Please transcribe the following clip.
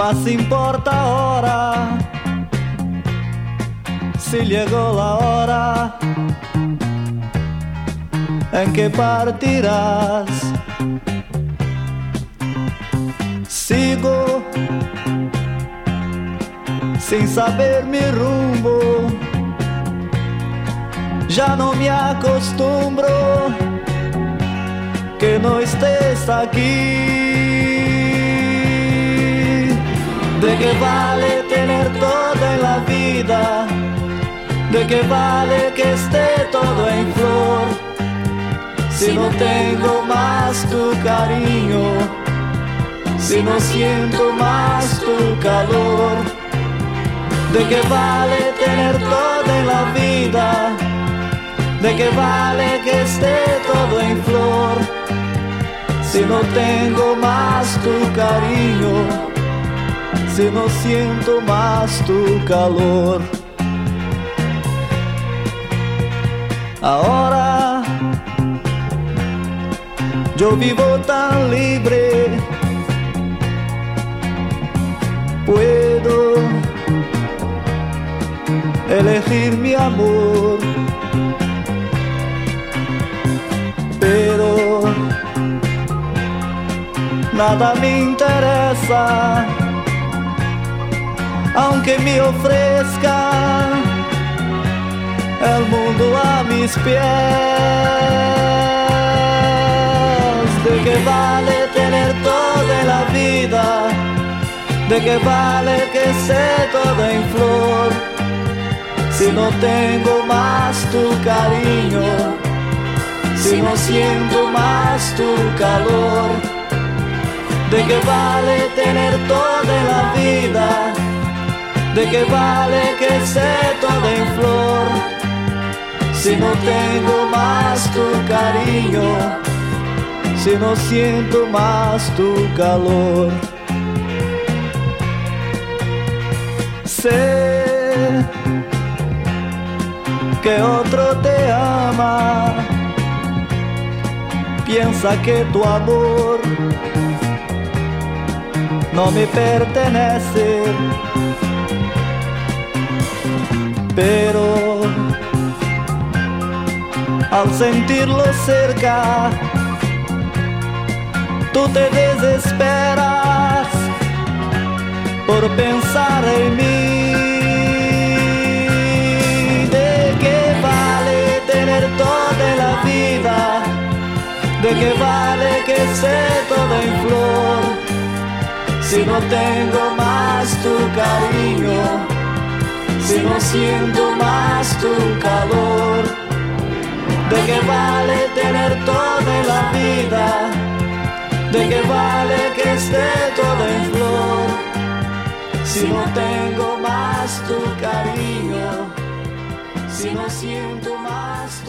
más importa ahora si llegó la hora en que partirás. Sigo sin saber mi rumbo, ya no me acostumbro que no estés aquí. ¿De qué vale tener todo en la vida? ¿De qué vale que esté todo en flor si no tengo más tu cariño, si no siento más tu calor? ¿De qué vale tener todo en la vida? ¿De qué vale que esté todo en flor si no tengo más tu cariño, si no siento más tu calor? Ahora yo vivo tan libre, puedo elegir mi amor, pero nada me interesa, aunque me ofrezcan el mundo a mis pies. ¿De qué vale tener todo en la vida? ¿De qué vale que esté todo en flor si no tengo más tu cariño, si no siento más tu calor? ¿De qué vale tener todo en la vida? ¿De qué vale que esté todo en flor si no tengo más tu cariño, si no siento más tu calor? Sé que otro te ama, piensa que tu amor no me pertenece, pero al sentirlo cerca, tú te desesperas por pensar en mí. ¿De qué vale tener toda la vida? ¿De qué vale que esté todo en flor si no tengo más tu cariño, si no siento más tu calor? ¿De qué vale tener toda la vida? ¿De qué vale que esté todo en flor si no tengo más tu cariño, si no siento más